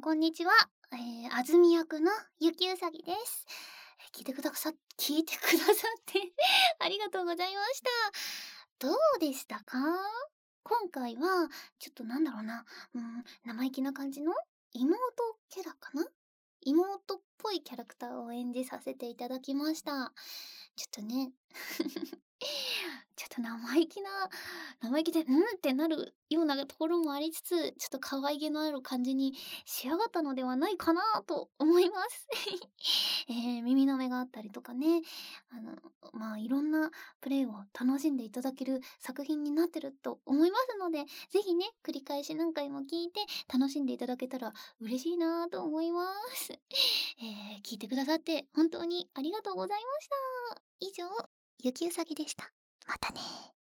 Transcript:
こんにちは。あずみ役のゆきうさぎです。聞いてくださってありがとうございました。どうでしたか？今回は、ちょっとなんだろうな、生意気な感じの妹キャラかな？妹っぽいキャラクターを演じさせていただきました。ちょっとねちょっと生意気で、ってなるようなところもありつつ、ちょっと可愛げのある感じに仕上がったのではないかなと思います。耳の目があったりとかね、あの、いろんなプレイを楽しんでいただける作品になってると思いますので、ぜひね、繰り返し何回も聞いて楽しんでいただけたら嬉しいなと思います。聞いてくださって本当にありがとうございました。以上、ゆきうさぎでした。またね。